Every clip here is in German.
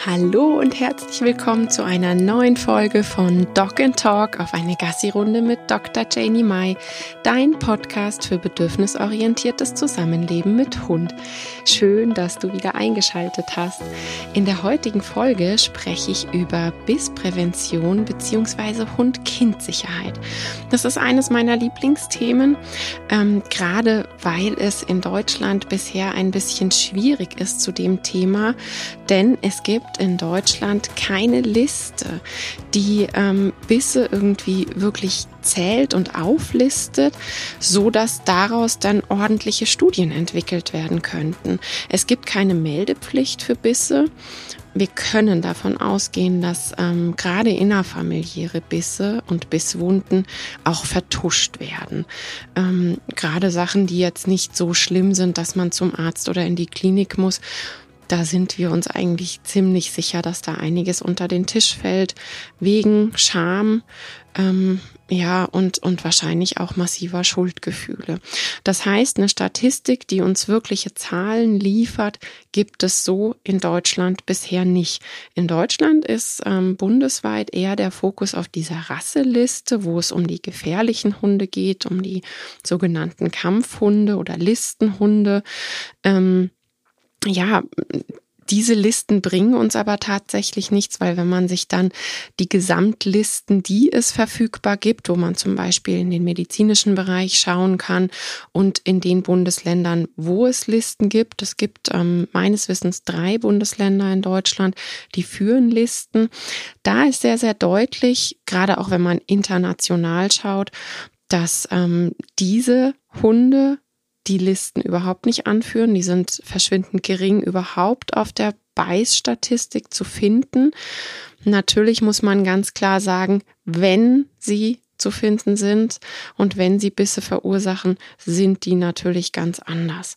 Hallo und herzlich willkommen zu einer neuen Folge von Dog & Talk auf eine Gassi-Runde mit Dr. Janie Mai, dein Podcast für bedürfnisorientiertes Zusammenleben mit Hund. Schön, dass du wieder eingeschaltet hast. In der heutigen Folge spreche ich über Bissprävention bzw. Hund-Kind-Sicherheit. Das ist eines meiner Lieblingsthemen, gerade weil es in Deutschland bisher ein bisschen schwierig ist zu dem Thema, denn es gibt in Deutschland keine Liste, die Bisse irgendwie wirklich zählt und auflistet, so dass daraus dann ordentliche Studien entwickelt werden könnten. Es gibt keine Meldepflicht für Bisse. Wir können davon ausgehen, dass gerade innerfamiliäre Bisse und Bisswunden auch vertuscht werden. Gerade Sachen, die jetzt nicht so schlimm sind, dass man zum Arzt oder in die Klinik muss, da sind wir uns eigentlich ziemlich sicher, dass da einiges unter den Tisch fällt, wegen Scham, und wahrscheinlich auch massiver Schuldgefühle. Das heißt, eine Statistik, die uns wirkliche Zahlen liefert, gibt es so in Deutschland bisher nicht. In Deutschland ist bundesweit eher der Fokus auf dieser Rasseliste, wo es um die gefährlichen Hunde geht, um die sogenannten Kampfhunde oder Listenhunde. Diese Listen bringen uns aber tatsächlich nichts, weil wenn man sich dann die Gesamtlisten, die es verfügbar gibt, wo man zum Beispiel in den medizinischen Bereich schauen kann und in den Bundesländern, wo es Listen gibt, es gibt meines Wissens 3 Bundesländer in Deutschland, die führen Listen. Da ist sehr, sehr deutlich, gerade auch wenn man international schaut, dass diese Hunde die Listen überhaupt nicht anführen. Die sind verschwindend gering überhaupt auf der Beißstatistik zu finden. Natürlich muss man ganz klar sagen, wenn sie zu finden sind und wenn sie Bisse verursachen, sind die natürlich ganz anders.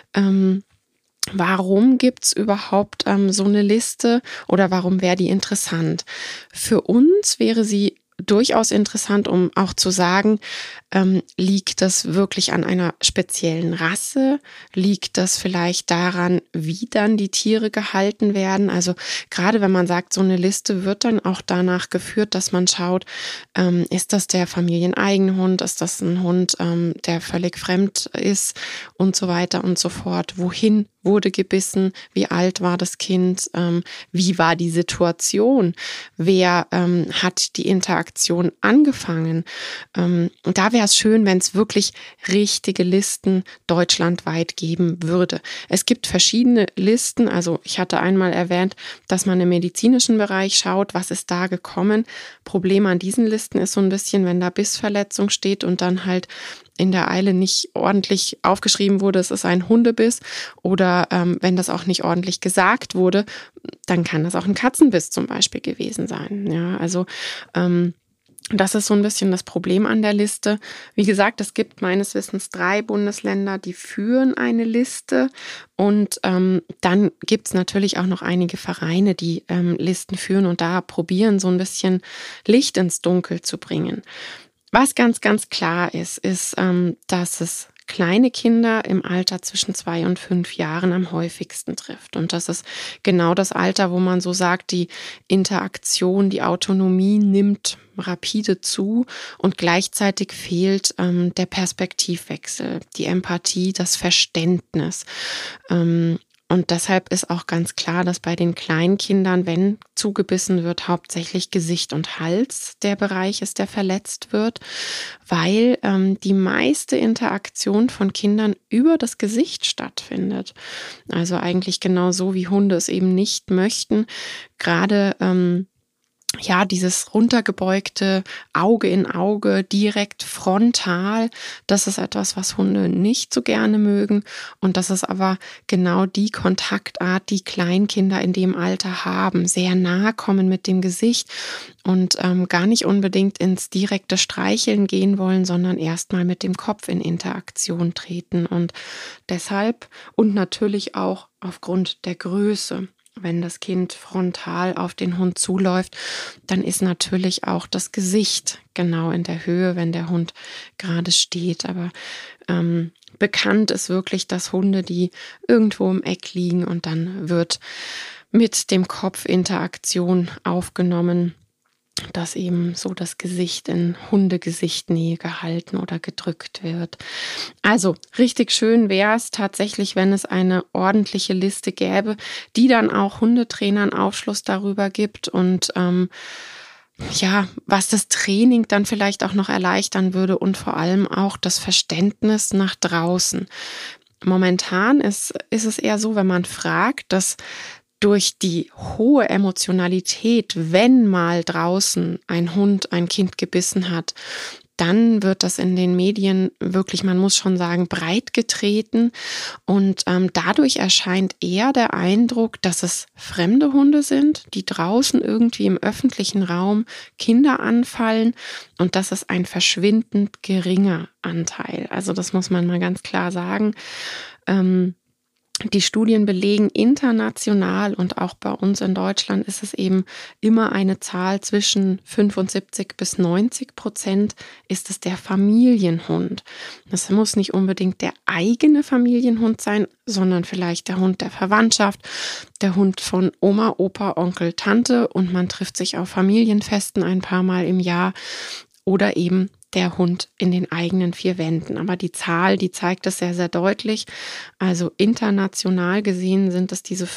Warum gibt's überhaupt so eine Liste oder warum wäre die interessant? Für uns wäre sie durchaus interessant, um auch zu sagen, liegt das wirklich an einer speziellen Rasse? Liegt das vielleicht daran, wie dann die Tiere gehalten werden? Also gerade wenn man sagt, so eine Liste wird dann auch danach geführt, dass man schaut, ist das der familieneigene Hund? Ist das ein Hund, der völlig fremd ist und so weiter und so fort? Wohin wurde gebissen? Wie alt war das Kind? Wie war die Situation? Wer hat die Interaktion angefangen? Da wäre es schön, wenn es wirklich richtige Listen deutschlandweit geben würde. Es gibt verschiedene Listen. Also ich hatte einmal erwähnt, dass man im medizinischen Bereich schaut, was ist da gekommen. Problem an diesen Listen ist so ein bisschen, wenn da Bissverletzung steht und dann halt in der Eile nicht ordentlich aufgeschrieben wurde, es ist ein Hundebiss, oder wenn das auch nicht ordentlich gesagt wurde, dann kann das auch ein Katzenbiss zum Beispiel gewesen sein. Ja, also das ist so ein bisschen das Problem an der Liste. Wie gesagt, es gibt meines Wissens 3 Bundesländer, die führen eine Liste. Und dann gibt's natürlich auch noch einige Vereine, die Listen führen und da probieren, so ein bisschen Licht ins Dunkel zu bringen. Was ganz, ganz klar ist, dass es kleine Kinder im Alter zwischen 2 und 5 Jahren am häufigsten trifft. Und das ist genau das Alter, wo man so sagt, die Interaktion, die Autonomie nimmt rapide zu und gleichzeitig fehlt der Perspektivwechsel, die Empathie, das Verständnis. Und deshalb ist auch ganz klar, dass bei den kleinen Kindern, wenn zugebissen wird, hauptsächlich Gesicht und Hals der Bereich ist, der verletzt wird, weil die meiste Interaktion von Kindern über das Gesicht stattfindet. Also eigentlich genau so, wie Hunde es eben nicht möchten. Gerade dieses runtergebeugte Auge in Auge, direkt frontal, das ist etwas, was Hunde nicht so gerne mögen. Und das ist aber genau die Kontaktart, die Kleinkinder in dem Alter haben. Sehr nahe kommen mit dem Gesicht und gar nicht unbedingt ins direkte Streicheln gehen wollen, sondern erstmal mit dem Kopf in Interaktion treten. Und deshalb und natürlich auch aufgrund der Größe. Wenn das Kind frontal auf den Hund zuläuft, dann ist natürlich auch das Gesicht genau in der Höhe, wenn der Hund gerade steht. Aber bekannt ist wirklich, dass Hunde, die irgendwo im Eck liegen und dann wird mit dem Kopf Interaktion aufgenommen, dass eben so das Gesicht in Hundegesichtnähe gehalten oder gedrückt wird. Also richtig schön wäre es tatsächlich, wenn es eine ordentliche Liste gäbe, die dann auch Hundetrainern Aufschluss darüber gibt und was das Training dann vielleicht auch noch erleichtern würde und vor allem auch das Verständnis nach draußen. Momentan ist es eher so, wenn man fragt, dass durch die hohe Emotionalität, wenn mal draußen ein Hund ein Kind gebissen hat, dann wird das in den Medien wirklich, man muss schon sagen, breit getreten. Und dadurch erscheint eher der Eindruck, dass es fremde Hunde sind, die draußen irgendwie im öffentlichen Raum Kinder anfallen. Und das ist ein verschwindend geringer Anteil. Also das muss man mal ganz klar sagen. Die Studien belegen international und auch bei uns in Deutschland ist es eben immer eine Zahl zwischen 75-90% ist es der Familienhund. Das muss nicht unbedingt der eigene Familienhund sein, sondern vielleicht der Hund der Verwandtschaft, der Hund von Oma, Opa, Onkel, Tante und man trifft sich auf Familienfesten ein paar Mal im Jahr oder eben der Hund in den eigenen vier Wänden. Aber die Zahl, die zeigt es sehr, sehr deutlich. Also international gesehen sind es diese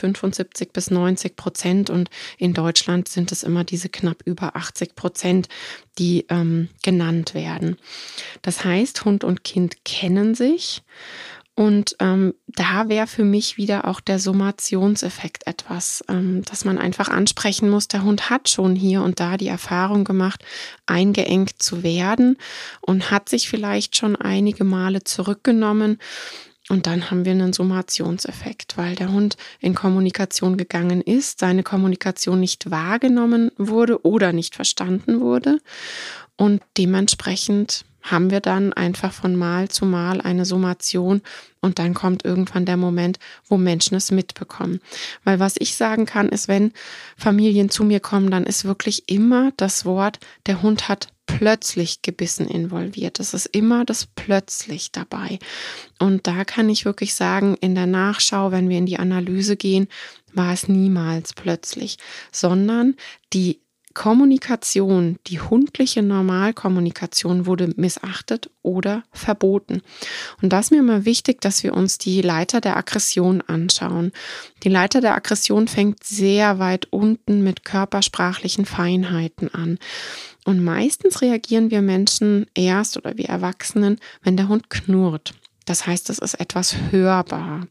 75-90% und in Deutschland sind es immer diese knapp über 80%, die genannt werden. Das heißt, Hund und Kind kennen sich. Und da wäre für mich wieder auch der Summationseffekt etwas, dass man einfach ansprechen muss. Der Hund hat schon hier und da die Erfahrung gemacht, eingeengt zu werden und hat sich vielleicht schon einige Male zurückgenommen. Und dann haben wir einen Summationseffekt, weil der Hund in Kommunikation gegangen ist, seine Kommunikation nicht wahrgenommen wurde oder nicht verstanden wurde. Und dementsprechend haben wir dann einfach von Mal zu Mal eine Summation und dann kommt irgendwann der Moment, wo Menschen es mitbekommen. Weil was ich sagen kann, ist, wenn Familien zu mir kommen, dann ist wirklich immer das Wort, der Hund hat plötzlich gebissen involviert. Es ist immer das plötzlich dabei. Und da kann ich wirklich sagen, in der Nachschau, wenn wir in die Analyse gehen, war es niemals plötzlich, sondern die Kommunikation, die hundliche Normalkommunikation wurde missachtet oder verboten. Und da ist mir immer wichtig, dass wir uns die Leiter der Aggression anschauen. Die Leiter der Aggression fängt sehr weit unten mit körpersprachlichen Feinheiten an. Und meistens reagieren wir Menschen erst oder wir Erwachsenen, wenn der Hund knurrt. Das heißt, es ist etwas hörbar.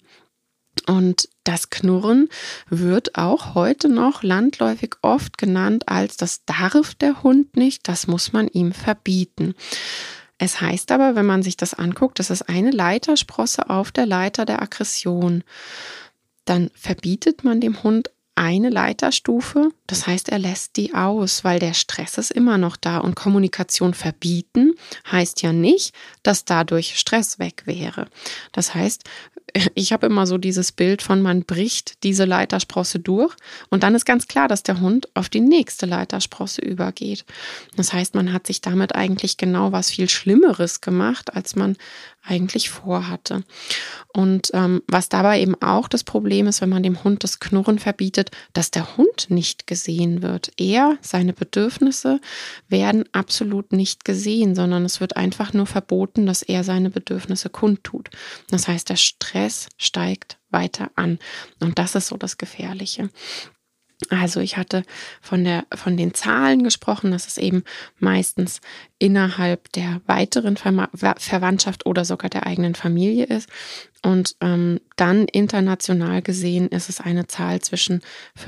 Und das Knurren wird auch heute noch landläufig oft genannt als das darf der Hund nicht, das muss man ihm verbieten. Es heißt aber, wenn man sich das anguckt, das ist eine Leitersprosse auf der Leiter der Aggression. Dann verbietet man dem Hund eine Leiterstufe, das heißt, er lässt die aus, weil der Stress ist immer noch da und Kommunikation verbieten heißt ja nicht, dass dadurch Stress weg wäre. Das heißt, ich habe immer so dieses Bild von, man bricht diese Leitersprosse durch und dann ist ganz klar, dass der Hund auf die nächste Leitersprosse übergeht. Das heißt, man hat sich damit eigentlich genau was viel Schlimmeres gemacht, als man eigentlich vorhatte. Und was dabei eben auch das Problem ist, wenn man dem Hund das Knurren verbietet, dass der Hund nicht gesehen wird. Seine Bedürfnisse werden absolut nicht gesehen, sondern es wird einfach nur verboten, dass er seine Bedürfnisse kundtut. Das heißt, der Stress steigt weiter an. Und das ist so das Gefährliche. Also ich hatte von den Zahlen gesprochen, dass es eben meistens innerhalb der weiteren Verwandtschaft oder sogar der eigenen Familie ist. Und dann international gesehen ist es eine Zahl zwischen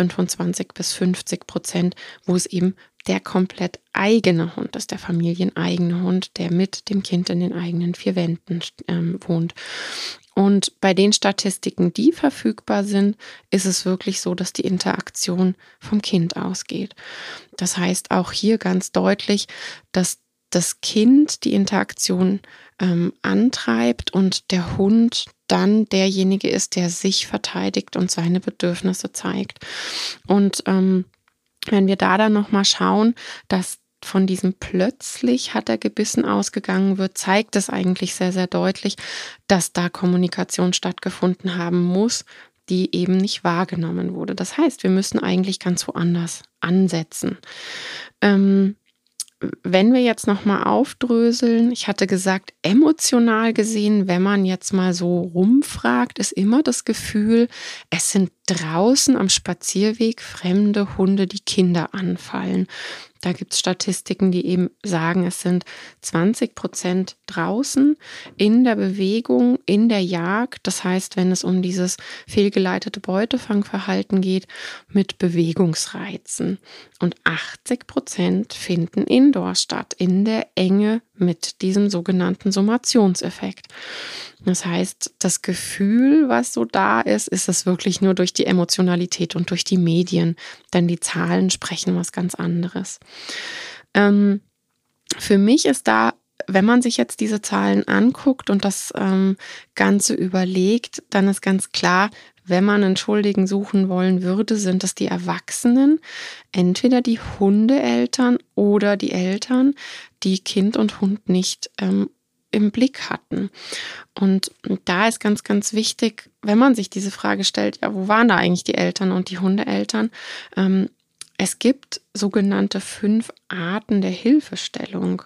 25-50%, wo es eben der komplett eigene Hund ist, der familieneigene Hund, der mit dem Kind in den eigenen vier Wänden wohnt. Und bei den Statistiken, die verfügbar sind, ist es wirklich so, dass die Interaktion vom Kind ausgeht. Das heißt auch hier ganz deutlich, dass das Kind die Interaktion antreibt und der Hund dann derjenige ist, der sich verteidigt und seine Bedürfnisse zeigt. Und wenn wir da dann nochmal schauen, dass von diesem plötzlich hat er gebissen ausgegangen wird, zeigt es eigentlich sehr, sehr deutlich, dass da Kommunikation stattgefunden haben muss, die eben nicht wahrgenommen wurde. Das heißt, wir müssen eigentlich ganz woanders ansetzen. Wenn wir jetzt nochmal aufdröseln, ich hatte gesagt, emotional gesehen, wenn man jetzt mal so rumfragt, ist immer das Gefühl, es sind draußen am Spazierweg fremde Hunde, die Kinder anfallen. Da gibt es Statistiken, die eben sagen, es sind 20% draußen in der Bewegung, in der Jagd. Das heißt, wenn es um dieses fehlgeleitete Beutefangverhalten geht, mit Bewegungsreizen. Und 80% finden indoor statt, in der Enge mit diesem sogenannten Summationseffekt. Das heißt, das Gefühl, was so da ist es wirklich nur durch die Emotionalität und durch die Medien, denn die Zahlen sprechen was ganz anderes. Für mich ist da, wenn man sich jetzt diese Zahlen anguckt und das Ganze überlegt, dann ist ganz klar, wenn man einen Schuldigen suchen wollen würde, sind es die Erwachsenen, entweder die Hundeeltern oder die Eltern, die Kind und Hund nicht im Blick hatten. Und da ist ganz, ganz wichtig, wenn man sich diese Frage stellt, ja, wo waren da eigentlich die Eltern und die Hundeeltern? Es gibt sogenannte 5 Arten der Hilfestellung.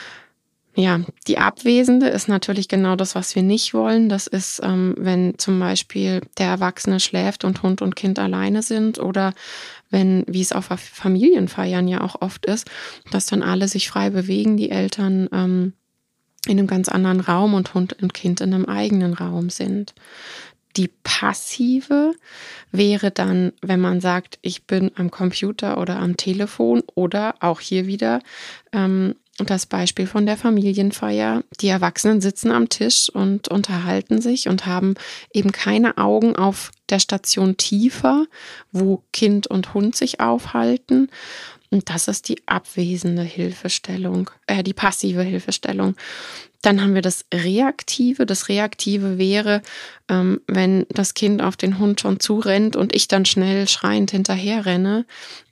Ja, die abwesende ist natürlich genau das, was wir nicht wollen. Das ist, wenn zum Beispiel der Erwachsene schläft und Hund und Kind alleine sind oder wenn, wie es auf Familienfeiern ja auch oft ist, dass dann alle sich frei bewegen, die Eltern in einem ganz anderen Raum und Hund und Kind in einem eigenen Raum sind. Die passive wäre dann, wenn man sagt, ich bin am Computer oder am Telefon oder auch hier wieder das Beispiel von der Familienfeier. Die Erwachsenen sitzen am Tisch und unterhalten sich und haben eben keine Augen auf der Station tiefer, wo Kind und Hund sich aufhalten. Und das ist die abwesende Hilfestellung, die passive Hilfestellung. Dann haben wir das Reaktive. Das Reaktive wäre, wenn das Kind auf den Hund schon zurennt und ich dann schnell schreiend hinterher renne.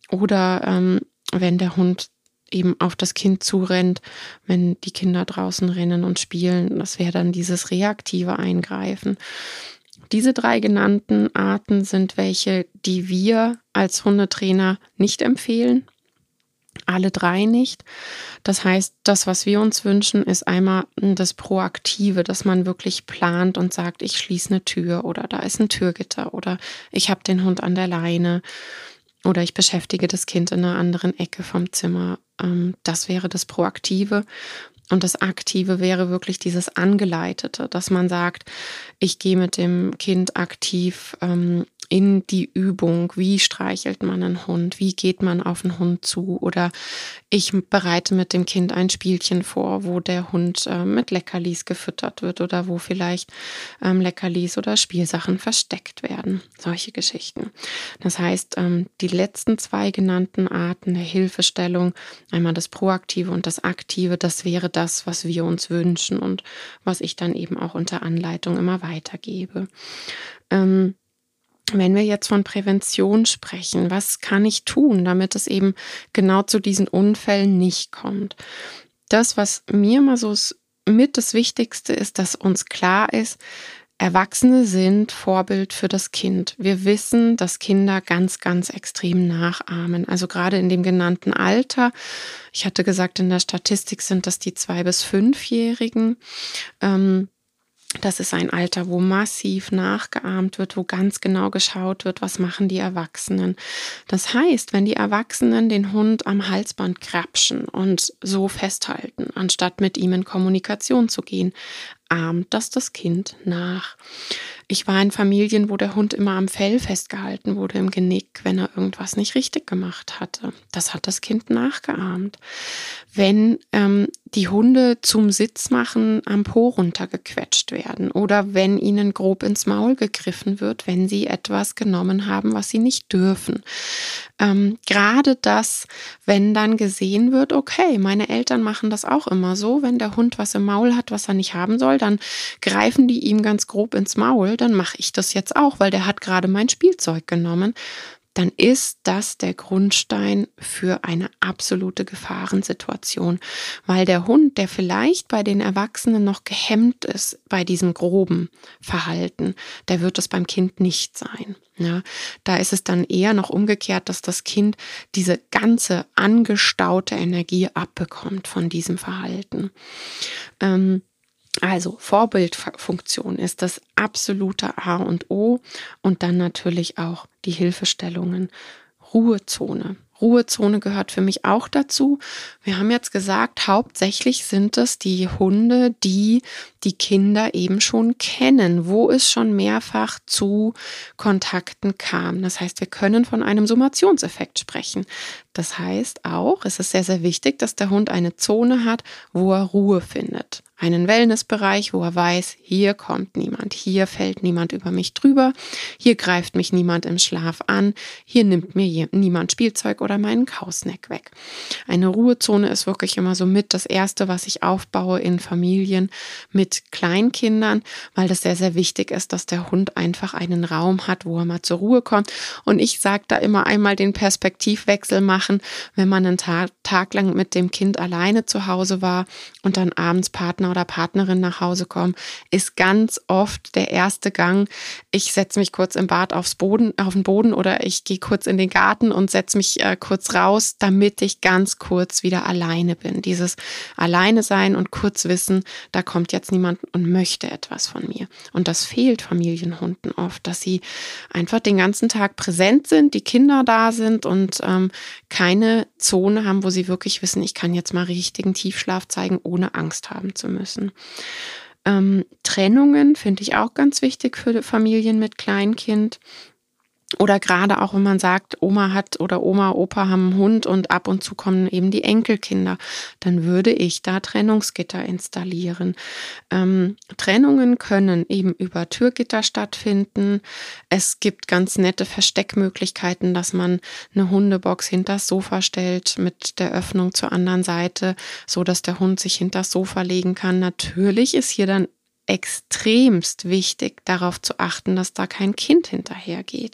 Oder wenn der Hund eben auf das Kind zurennt, wenn die Kinder draußen rennen und spielen. Das wäre dann dieses reaktive Eingreifen. Diese 3 genannten Arten sind welche, die wir als Hundetrainer nicht empfehlen. Alle 3 nicht. Das heißt, das, was wir uns wünschen, ist einmal das Proaktive, dass man wirklich plant und sagt, ich schließe eine Tür oder da ist ein Türgitter oder ich habe den Hund an der Leine oder ich beschäftige das Kind in einer anderen Ecke vom Zimmer. Das wäre das Proaktive. Und das Aktive wäre wirklich dieses Angeleitete, dass man sagt, ich gehe mit dem Kind aktiv in die Übung, wie streichelt man einen Hund, wie geht man auf einen Hund zu oder ich bereite mit dem Kind ein Spielchen vor, wo der Hund mit Leckerlis gefüttert wird oder wo vielleicht Leckerlis oder Spielsachen versteckt werden, solche Geschichten. Das heißt, die letzten 2 genannten Arten der Hilfestellung, einmal das Proaktive und das Aktive, das wäre das, was wir uns wünschen und was ich dann eben auch unter Anleitung immer weitergebe. Wenn wir jetzt von Prävention sprechen, was kann ich tun, damit es eben genau zu diesen Unfällen nicht kommt? Das, was mir mal so mit das Wichtigste ist, dass uns klar ist, Erwachsene sind Vorbild für das Kind. Wir wissen, dass Kinder ganz, ganz extrem nachahmen. Also gerade in dem genannten Alter. Ich hatte gesagt, in der Statistik sind das die 2- bis 5-Jährigen. Das ist ein Alter, wo massiv nachgeahmt wird, wo ganz genau geschaut wird, was machen die Erwachsenen. Das heißt, wenn die Erwachsenen den Hund am Halsband krapschen und so festhalten, anstatt mit ihm in Kommunikation zu gehen, ahmt das Kind nach. Ich war in Familien, wo der Hund immer am Fell festgehalten wurde, im Genick, wenn er irgendwas nicht richtig gemacht hatte. Das hat das Kind nachgeahmt. Wenn die Hunde zum Sitz machen am Po runtergequetscht werden oder wenn ihnen grob ins Maul gegriffen wird, wenn sie etwas genommen haben, was sie nicht dürfen. Gerade das, wenn dann gesehen wird, okay, meine Eltern machen das auch immer so, wenn der Hund was im Maul hat, was er nicht haben soll, dann greifen die ihm ganz grob ins Maul, dann mache ich das jetzt auch, weil der hat gerade mein Spielzeug genommen. dann ist das der Grundstein für eine absolute Gefahrensituation, weil der Hund, der vielleicht bei den Erwachsenen noch gehemmt ist bei diesem groben Verhalten, der wird es beim Kind nicht sein. Ja, da ist es dann eher noch umgekehrt, dass das Kind diese ganze angestaute Energie abbekommt von diesem Verhalten. Also Vorbildfunktion ist das absolute A und O und dann natürlich auch die Hilfestellungen. Ruhezone. Ruhezone gehört für mich auch dazu. Wir haben jetzt gesagt, hauptsächlich sind es die Hunde, die die Kinder eben schon kennen, wo es schon mehrfach zu Kontakten kam. Das heißt, wir können von einem Summationseffekt sprechen. Das heißt auch, es ist sehr, sehr wichtig, dass der Hund eine Zone hat, wo er Ruhe findet. Einen Wellnessbereich, wo er weiß, hier kommt niemand, hier fällt niemand über mich drüber, hier greift mich niemand im Schlaf an, hier nimmt mir niemand Spielzeug oder meinen Kausnack weg. Eine Ruhezone ist wirklich immer so mit das Erste, was ich aufbaue in Familien mit Kleinkindern, weil das sehr, sehr wichtig ist, dass der Hund einfach einen Raum hat, wo er mal zur Ruhe kommt. Und ich sage da immer einmal den Perspektivwechsel machen, wenn man einen Tag lang mit dem Kind alleine zu Hause war und dann abends Partner oder Partnerin nach Hause kommen, ist ganz oft der erste Gang, ich setze mich kurz im Bad auf den Boden oder ich gehe kurz in den Garten und setze mich kurz raus, damit ich ganz kurz wieder alleine bin. Dieses Alleine sein und kurz wissen, da kommt jetzt niemand und möchte etwas von mir. Und das fehlt Familienhunden oft, dass sie einfach den ganzen Tag präsent sind, die Kinder da sind und keine Zone haben, wo sie wirklich wissen, ich kann jetzt mal richtigen Tiefschlaf zeigen, ohne Angst haben zu müssen. Trennungen finde ich auch ganz wichtig für Familien mit Kleinkind. Oder gerade auch, wenn man sagt, Oma hat oder Oma, Opa haben einen Hund und ab und zu kommen eben die Enkelkinder, dann würde ich da Trennungsgitter installieren. Trennungen können eben über Türgitter stattfinden. Es gibt ganz nette Versteckmöglichkeiten, dass man eine Hundebox hinter das Sofa stellt mit der Öffnung zur anderen Seite, so dass der Hund sich hinter das Sofa legen kann. Natürlich ist hier dann extremst wichtig, darauf zu achten, dass da kein Kind hinterhergeht.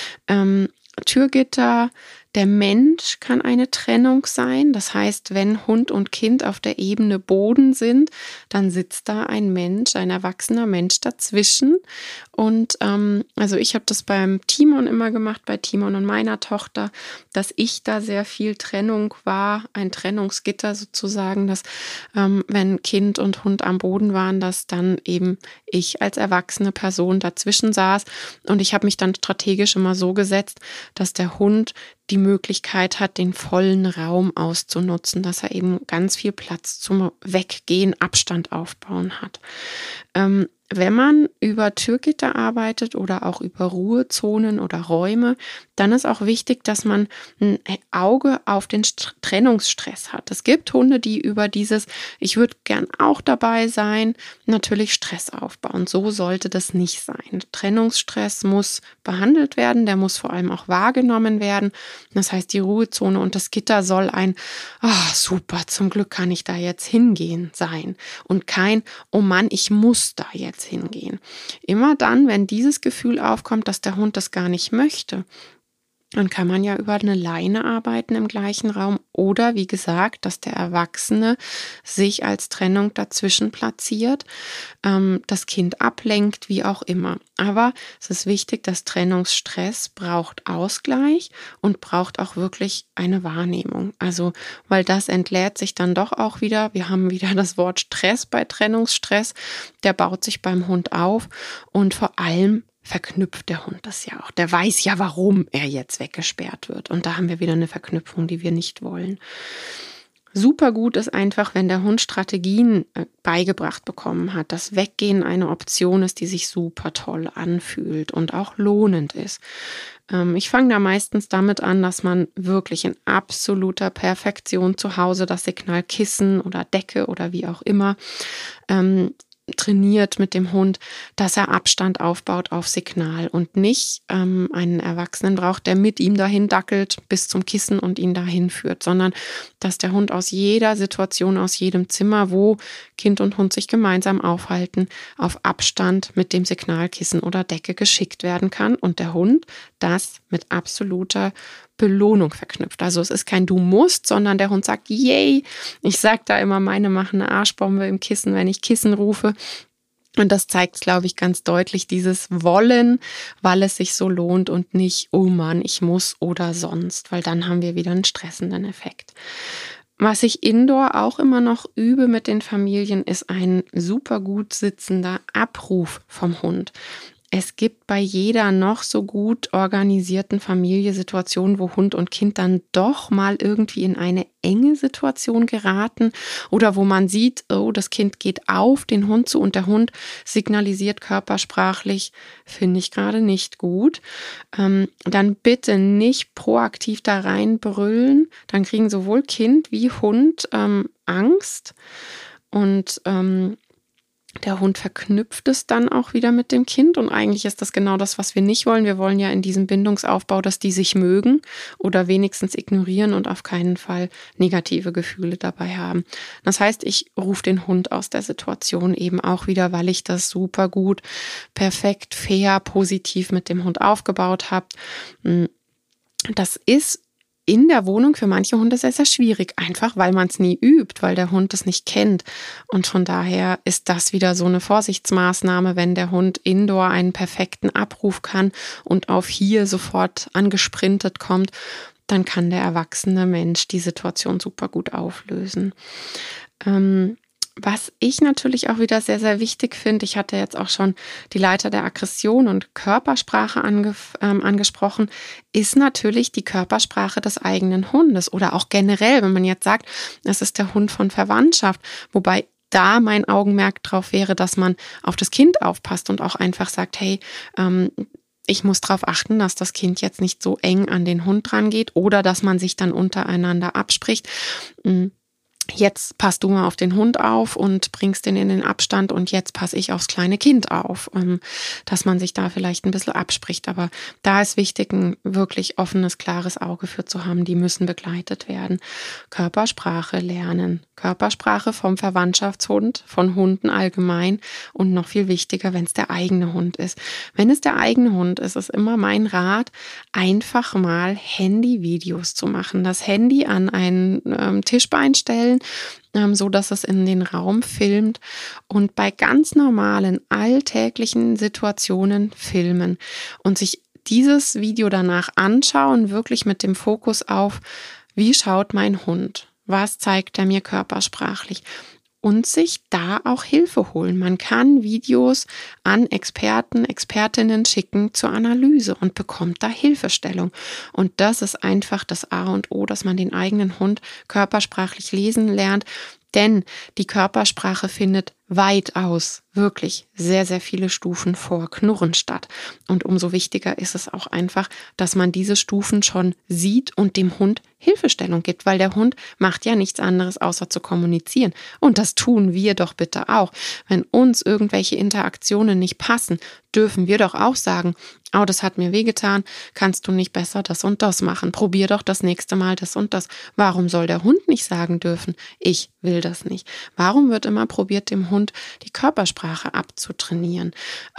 Türgitter, der Mensch kann eine Trennung sein. Das heißt, wenn Hund und Kind auf der Ebene Boden sind, dann sitzt da ein Mensch, ein erwachsener Mensch dazwischen. Und also ich habe das beim Timon immer gemacht, bei Timon und meiner Tochter, dass ich da sehr viel Trennung war, ein Trennungsgitter sozusagen, dass wenn Kind und Hund am Boden waren, dass dann eben ich als erwachsene Person dazwischen saß. Und ich habe mich dann strategisch immer so gesetzt, dass der Hund die Möglichkeit hat, den vollen Raum auszunutzen, dass er eben ganz viel Platz zum Weggehen, Abstand aufbauen hat. Wenn man über Türgitter arbeitet oder auch über Ruhezonen oder Räume, dann ist auch wichtig, dass man ein Auge auf den Trennungsstress hat. Es gibt Hunde, die über dieses, ich würde gern auch dabei sein, natürlich Stress aufbauen. So sollte das nicht sein. Trennungsstress muss behandelt werden, der muss vor allem auch wahrgenommen werden. Das heißt, die Ruhezone und das Gitter soll ein, super, zum Glück kann ich da jetzt hingehen sein und kein, oh Mann, ich muss da jetzt hingehen. Immer dann, wenn dieses Gefühl aufkommt, dass der Hund das gar nicht möchte, dann kann man ja über eine Leine arbeiten im gleichen Raum oder wie gesagt, dass der Erwachsene sich als Trennung dazwischen platziert, das Kind ablenkt, wie auch immer. Aber es ist wichtig, dass Trennungsstress braucht Ausgleich und braucht auch wirklich eine Wahrnehmung. Also, weil das entlädt sich dann doch auch wieder. Wir haben wieder das Wort Stress bei Trennungsstress. Der baut sich beim Hund auf und vor allem verknüpft der Hund das ja auch. Der weiß ja, warum er jetzt weggesperrt wird. Und da haben wir wieder eine Verknüpfung, die wir nicht wollen. Super gut ist einfach, wenn der Hund Strategien beigebracht bekommen hat, dass Weggehen eine Option ist, die sich super toll anfühlt und auch lohnend ist. Ich fange da meistens damit an, dass man wirklich in absoluter Perfektion zu Hause das Signal Kissen oder Decke oder wie auch immer trainiert mit dem Hund, dass er Abstand aufbaut auf Signal und nicht einen Erwachsenen braucht, der mit ihm dahin dackelt bis zum Kissen und ihn dahin führt, sondern dass der Hund aus jeder Situation, aus jedem Zimmer, wo Kind und Hund sich gemeinsam aufhalten, auf Abstand mit dem Signalkissen oder Decke geschickt werden kann und der Hund das mit absoluter Belohnung verknüpft. Also es ist kein Du musst, sondern der Hund sagt, yay. Ich sage da immer, meine machen eine Arschbombe im Kissen, wenn ich Kissen rufe. Und das zeigt, glaube ich, ganz deutlich dieses Wollen, weil es sich so lohnt und nicht, oh Mann, ich muss oder sonst, weil dann haben wir wieder einen stressenden Effekt. Was ich indoor auch immer noch übe mit den Familien, ist ein super gut sitzender Abruf vom Hund. Es gibt bei jeder noch so gut organisierten Familie Situationen, wo Hund und Kind dann doch mal irgendwie in eine enge Situation geraten oder wo man sieht, oh, das Kind geht auf den Hund zu und der Hund signalisiert körpersprachlich, finde ich gerade nicht gut. Dann bitte nicht proaktiv da rein brüllen, dann kriegen sowohl Kind wie Hund Angst und der Hund verknüpft es dann auch wieder mit dem Kind und eigentlich ist das genau das, was wir nicht wollen. Wir wollen ja in diesem Bindungsaufbau, dass die sich mögen oder wenigstens ignorieren und auf keinen Fall negative Gefühle dabei haben. Das heißt, ich rufe den Hund aus der Situation eben auch wieder, weil ich das super gut, perfekt, fair, positiv mit dem Hund aufgebaut habe. Das ist in der Wohnung für manche Hunde sehr, sehr schwierig, einfach weil man es nie übt, weil der Hund es nicht kennt. Und von daher ist das wieder so eine Vorsichtsmaßnahme, wenn der Hund indoor einen perfekten Abruf kann und auf hier sofort angesprintet kommt, dann kann der erwachsene Mensch die Situation super gut auflösen. Was ich natürlich auch wieder sehr, sehr wichtig finde, ich hatte jetzt auch schon die Leiter der Aggression und Körpersprache angesprochen, ist natürlich die Körpersprache des eigenen Hundes oder auch generell, wenn man jetzt sagt, es ist der Hund von Verwandtschaft, wobei da mein Augenmerk drauf wäre, dass man auf das Kind aufpasst und auch einfach sagt, hey, ich muss darauf achten, dass das Kind jetzt nicht so eng an den Hund dran geht oder dass man sich dann untereinander abspricht. Jetzt passt du mal auf den Hund auf und bringst den in den Abstand und jetzt passe ich aufs kleine Kind auf, dass man sich da vielleicht ein bisschen abspricht. Aber da ist wichtig, ein wirklich offenes, klares Auge für zu haben. Die müssen begleitet werden. Körpersprache lernen. Körpersprache vom Verwandtschaftshund, von Hunden allgemein und noch viel wichtiger, wenn es der eigene Hund ist. Wenn es der eigene Hund ist, ist immer mein Rat, einfach mal Handyvideos zu machen. Das Handy an einen Tischbein stellen, so dass es in den Raum filmt und bei ganz normalen alltäglichen Situationen filmen und sich dieses Video danach anschauen, wirklich mit dem Fokus auf, wie schaut mein Hund? Was zeigt er mir körpersprachlich? Und sich da auch Hilfe holen. Man kann Videos an Experten, Expertinnen schicken zur Analyse und bekommt da Hilfestellung. Und das ist einfach das A und O, dass man den eigenen Hund körpersprachlich lesen lernt. Denn die Körpersprache findet weitaus wirklich sehr, sehr viele Stufen vor Knurren statt. Und umso wichtiger ist es auch einfach, dass man diese Stufen schon sieht und dem Hund Hilfestellung gibt, weil der Hund macht ja nichts anderes, außer zu kommunizieren. Und das tun wir doch bitte auch. Wenn uns irgendwelche Interaktionen nicht passen, dürfen wir doch auch sagen, oh, das hat mir wehgetan, kannst du nicht besser das und das machen? Probier doch das nächste Mal das und das. Warum soll der Hund nicht sagen dürfen, ich will das nicht? Warum wird immer probiert, dem Hund die Körpersprache abzutrainieren?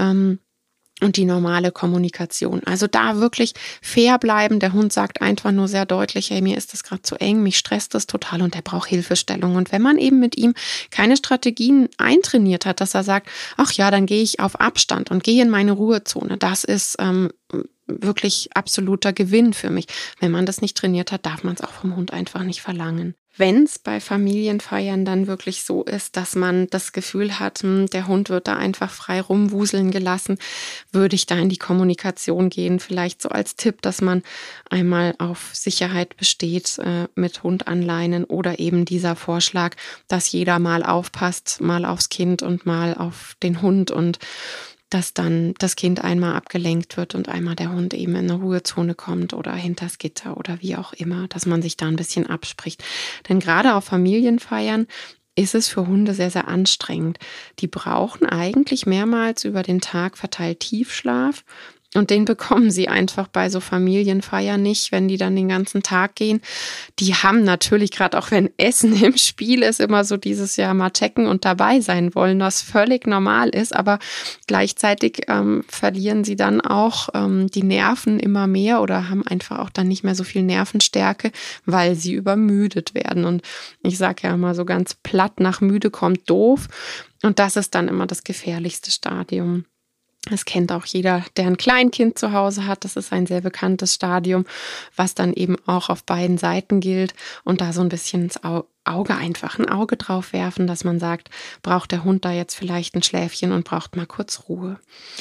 Und die normale Kommunikation. Also da wirklich fair bleiben. Der Hund sagt einfach nur sehr deutlich, hey, mir ist das gerade zu eng, mich stresst das total und der braucht Hilfestellung. Und wenn man eben mit ihm keine Strategien eintrainiert hat, dass er sagt, ach ja, dann gehe ich auf Abstand und gehe in meine Ruhezone, das ist wirklich absoluter Gewinn für mich. Wenn man das nicht trainiert hat, darf man es auch vom Hund einfach nicht verlangen. Wenn es bei Familienfeiern dann wirklich so ist, dass man das Gefühl hat, der Hund wird da einfach frei rumwuseln gelassen, würde ich da in die Kommunikation gehen. Vielleicht so als Tipp, dass man einmal auf Sicherheit besteht mit Hund anleinen oder eben dieser Vorschlag, dass jeder mal aufpasst, mal aufs Kind und mal auf den Hund und dass dann das Kind einmal abgelenkt wird und einmal der Hund eben in eine Ruhezone kommt oder hinters Gitter oder wie auch immer, dass man sich da ein bisschen abspricht. Denn gerade auf Familienfeiern ist es für Hunde sehr, sehr anstrengend. Die brauchen eigentlich mehrmals über den Tag verteilt Tiefschlaf. Und den bekommen sie einfach bei so Familienfeiern nicht, wenn die dann den ganzen Tag gehen. Die haben natürlich, gerade auch wenn Essen im Spiel ist, immer so dieses Jahr mal checken und dabei sein wollen, was völlig normal ist. Aber gleichzeitig verlieren sie dann auch die Nerven immer mehr oder haben einfach auch dann nicht mehr so viel Nervenstärke, weil sie übermüdet werden. Und ich sage ja immer so ganz platt, nach müde kommt doof. Und das ist dann immer das gefährlichste Stadium. Das kennt auch jeder, der ein Kleinkind zu Hause hat. Das ist ein sehr bekanntes Stadium, was dann eben auch auf beiden Seiten gilt und da so ein bisschen ins Auge einfach ein Auge drauf werfen, dass man sagt, braucht der Hund da jetzt vielleicht ein Schläfchen und braucht mal kurz Ruhe.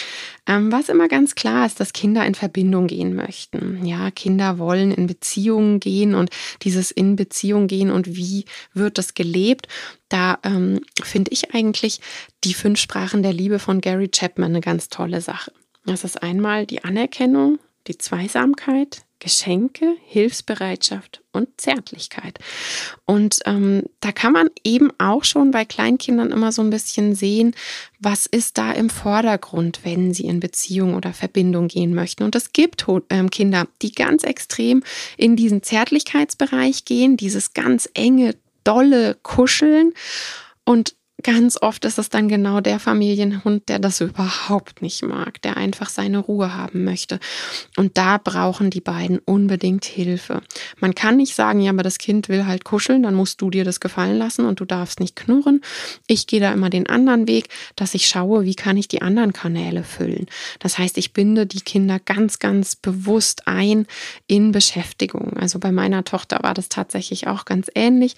Was immer ganz klar ist, dass Kinder in Verbindung gehen möchten. Ja, Kinder wollen in Beziehungen gehen und dieses in Beziehung gehen und wie wird das gelebt? Da finde ich eigentlich die 5 Sprachen der Liebe von Gary Chapman eine ganz tolle Sache. Das ist einmal die Anerkennung, die Zweisamkeit, Geschenke, Hilfsbereitschaft und Zärtlichkeit. Und da kann man eben auch schon bei Kleinkindern immer so ein bisschen sehen, was ist da im Vordergrund, wenn sie in Beziehung oder Verbindung gehen möchten. Und es gibt Kinder, die ganz extrem in diesen Zärtlichkeitsbereich gehen, dieses ganz enge, dolle Kuscheln. Und ganz oft ist es dann genau der Familienhund, der das überhaupt nicht mag, der einfach seine Ruhe haben möchte. Und da brauchen die beiden unbedingt Hilfe. Man kann nicht sagen, ja, aber das Kind will halt kuscheln, dann musst du dir das gefallen lassen und du darfst nicht knurren. Ich gehe da immer den anderen Weg, dass ich schaue, wie kann ich die anderen Kanäle füllen. Das heißt, ich binde die Kinder ganz, ganz bewusst ein in Beschäftigung. Also bei meiner Tochter war das tatsächlich auch ganz ähnlich.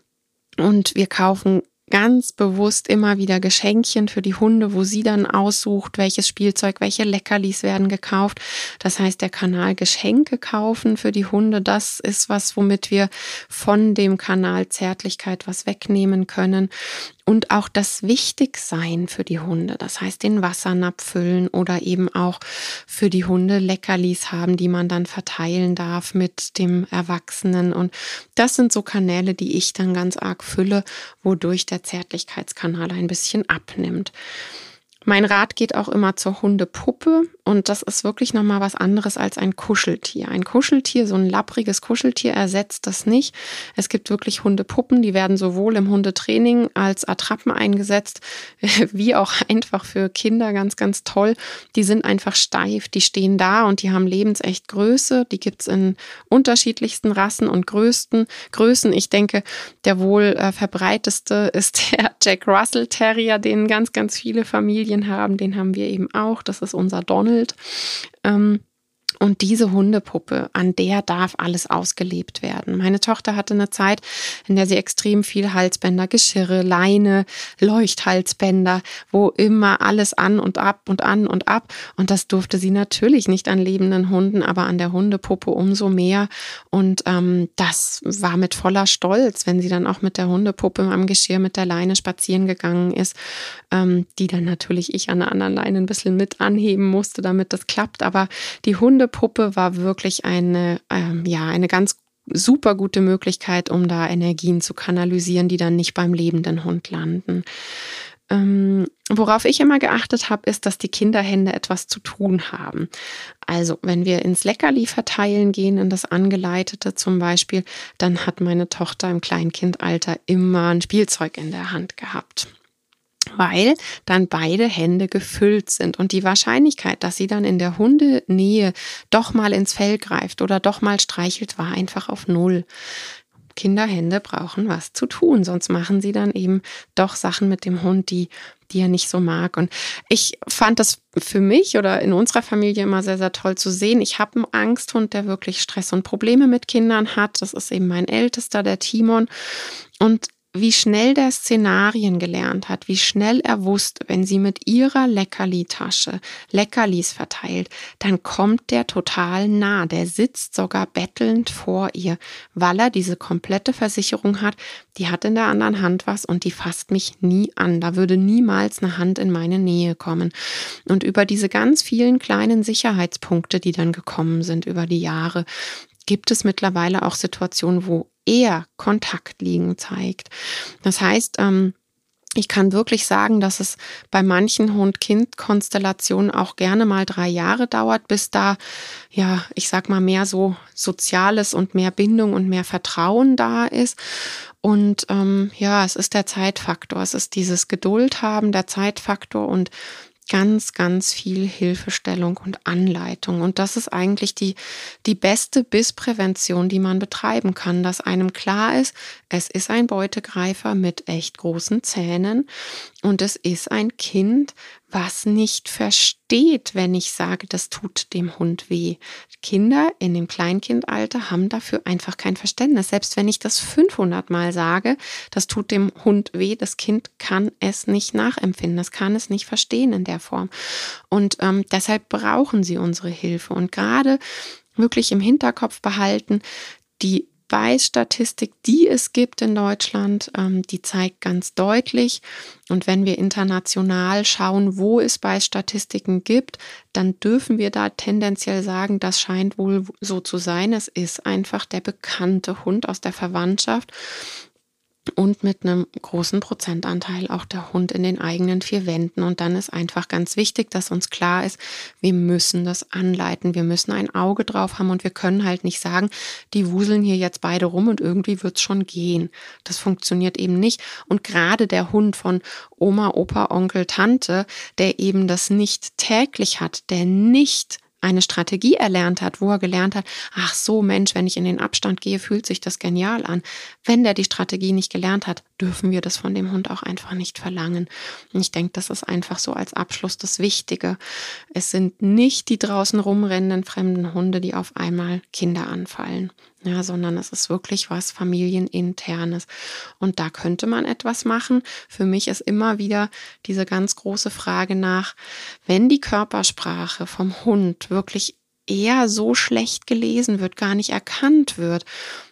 Und wir kaufen ganz bewusst immer wieder Geschenkchen für die Hunde, wo sie dann aussucht, welches Spielzeug, welche Leckerlis werden gekauft. Das heißt, der Kanal Geschenke kaufen für die Hunde, das ist was, womit wir von dem Kanal Zärtlichkeit was wegnehmen können. Und auch das Wichtigsein für die Hunde, das heißt den Wassernapf füllen oder eben auch für die Hunde Leckerlis haben, die man dann verteilen darf mit dem Erwachsenen. Und das sind so Kanäle, die ich dann ganz arg fülle, wodurch der Zärtlichkeitskanal ein bisschen abnimmt. Mein Rat geht auch immer zur Hundepuppe und das ist wirklich nochmal was anderes als ein Kuscheltier. Ein Kuscheltier, so ein lappriges Kuscheltier ersetzt das nicht. Es gibt wirklich Hundepuppen, die werden sowohl im Hundetraining als Attrappen eingesetzt, wie auch einfach für Kinder ganz, ganz toll. Die sind einfach steif, die stehen da und die haben lebensecht Größe. Die gibt's in unterschiedlichsten Rassen und Größen. Ich denke, der wohl verbreiteste ist der Jack Russell Terrier, den ganz, ganz viele Familien haben, den haben wir eben auch, das ist unser Donald. Und diese Hundepuppe, an der darf alles ausgelebt werden. Meine Tochter hatte eine Zeit, in der sie extrem viel Halsbänder, Geschirre, Leine, Leuchthalsbänder, wo immer alles an und ab und an und ab. Und das durfte sie natürlich nicht an lebenden Hunden, aber an der Hundepuppe umso mehr. Und das war mit voller Stolz, wenn sie dann auch mit der Hundepuppe am Geschirr mit der Leine spazieren gegangen ist, die dann natürlich ich an der anderen Leine ein bisschen mit anheben musste, damit das klappt. Aber die Hundepuppe war wirklich eine ganz super gute Möglichkeit, um da Energien zu kanalisieren, die dann nicht beim lebenden Hund landen. Worauf ich immer geachtet habe, ist, dass die Kinderhände etwas zu tun haben. Also wenn wir ins Leckerli verteilen gehen, in das Angeleitete zum Beispiel, dann hat meine Tochter im Kleinkindalter immer ein Spielzeug in der Hand gehabt, weil dann beide Hände gefüllt sind und die Wahrscheinlichkeit, dass sie dann in der Hundenähe doch mal ins Fell greift oder doch mal streichelt, war einfach auf 0. Kinderhände brauchen was zu tun, sonst machen sie dann eben doch Sachen mit dem Hund, die er nicht so mag. Und ich fand das für mich oder in unserer Familie immer sehr, sehr toll zu sehen. Ich habe einen Angsthund, der wirklich Stress und Probleme mit Kindern hat. Das ist eben mein Ältester, der Timon. Und wie schnell der Szenarien gelernt hat, wie schnell er wusste, wenn sie mit ihrer Leckerli-Tasche Leckerlis verteilt, dann kommt der total nah. Der sitzt sogar bettelnd vor ihr, weil er diese komplette Versicherung hat, die hat in der anderen Hand was und die fasst mich nie an. Da würde niemals eine Hand in meine Nähe kommen. Und über diese ganz vielen kleinen Sicherheitspunkte, die dann gekommen sind über die Jahre, gibt es mittlerweile auch Situationen, wo er Kontaktliegen zeigt. Das heißt, ich kann wirklich sagen, dass es bei manchen Hund-Kind-Konstellationen auch gerne mal 3 Jahre dauert, bis da, ja, ich sag mal, mehr so Soziales und mehr Bindung und mehr Vertrauen da ist. Und ja, es ist der Zeitfaktor. Es ist dieses Geduld haben, der Zeitfaktor und ganz, ganz viel Hilfestellung und Anleitung. Und das ist eigentlich die beste Bissprävention, die man betreiben kann, dass einem klar ist, es ist ein Beutegreifer mit echt großen Zähnen und es ist ein Kind, was nicht versteht, wenn ich sage, das tut dem Hund weh. Kinder in dem Kleinkindalter haben dafür einfach kein Verständnis. Selbst wenn ich das 500 Mal sage, das tut dem Hund weh, das Kind kann es nicht nachempfinden, das kann es nicht verstehen in der Form. Und deshalb brauchen sie unsere Hilfe. Und gerade wirklich im Hinterkopf behalten, die Beißstatistik, die es gibt in Deutschland, die zeigt ganz deutlich. Und wenn wir international schauen, wo es Beißstatistiken gibt, dann dürfen wir da tendenziell sagen, das scheint wohl so zu sein. Es ist einfach der bekannte Hund aus der Verwandtschaft. Und mit einem großen Prozentanteil auch der Hund in den eigenen 4 Wänden. Und dann ist einfach ganz wichtig, dass uns klar ist, wir müssen das anleiten, wir müssen ein Auge drauf haben und wir können halt nicht sagen, die wuseln hier jetzt beide rum und irgendwie wird's schon gehen. Das funktioniert eben nicht. Und gerade der Hund von Oma, Opa, Onkel, Tante, der eben das nicht täglich hat, der nicht eine Strategie erlernt hat, wo er gelernt hat, ach so Mensch, wenn ich in den Abstand gehe, fühlt sich das genial an. Wenn der die Strategie nicht gelernt hat, dürfen wir das von dem Hund auch einfach nicht verlangen. Und ich denke, das ist einfach so als Abschluss das Wichtige. Es sind nicht die draußen rumrennenden fremden Hunde, die auf einmal Kinder anfallen. Ja, sondern es ist wirklich was Familieninternes. Und da könnte man etwas machen. Für mich ist immer wieder diese ganz große Frage nach, wenn die Körpersprache vom Hund wirklich eher so schlecht gelesen wird, gar nicht erkannt wird,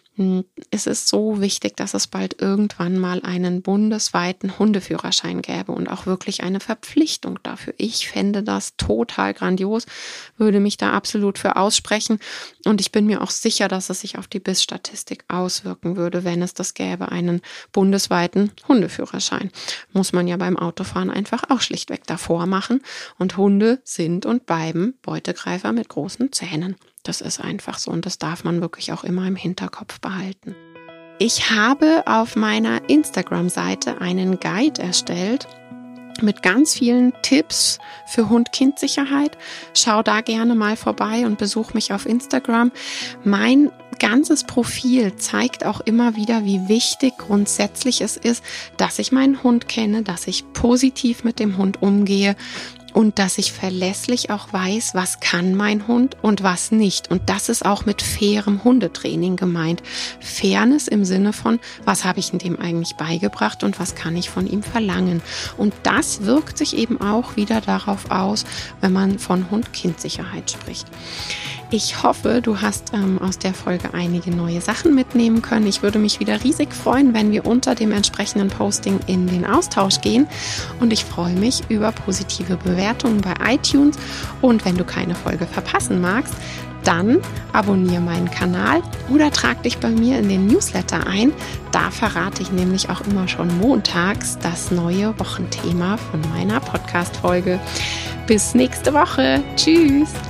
es ist so wichtig, dass es bald irgendwann mal einen bundesweiten Hundeführerschein gäbe und auch wirklich eine Verpflichtung dafür. Ich fände das total grandios, würde mich da absolut für aussprechen und ich bin mir auch sicher, dass es sich auf die Bissstatistik auswirken würde, wenn es das gäbe, einen bundesweiten Hundeführerschein. Muss man ja beim Autofahren einfach auch schlichtweg davor machen und Hunde sind und bleiben Beutegreifer mit großen Zähnen. Das ist einfach so und das darf man wirklich auch immer im Hinterkopf behalten. Ich habe auf meiner Instagram-Seite einen Guide erstellt mit ganz vielen Tipps für Hund-Kind-Sicherheit. Schau da gerne mal vorbei und besuch mich auf Instagram. Mein ganzes Profil zeigt auch immer wieder, wie wichtig grundsätzlich es ist, dass ich meinen Hund kenne, dass ich positiv mit dem Hund umgehe und dass ich verlässlich auch weiß, was kann mein Hund und was nicht. Und das ist auch mit fairem Hundetraining gemeint. Fairness im Sinne von, was habe ich dem eigentlich beigebracht und was kann ich von ihm verlangen. Und das wirkt sich eben auch wieder darauf aus, wenn man von Hund-Kind-Sicherheit spricht. Ich hoffe, du hast aus der Folge einige neue Sachen mitnehmen können. Ich würde mich wieder riesig freuen, wenn wir unter dem entsprechenden Posting in den Austausch gehen. Und ich freue mich über positive Bewertungen bei iTunes. Und wenn du keine Folge verpassen magst, dann abonniere meinen Kanal oder trag dich bei mir in den Newsletter ein. Da verrate ich nämlich auch immer schon montags das neue Wochenthema von meiner Podcast-Folge. Bis nächste Woche. Tschüss!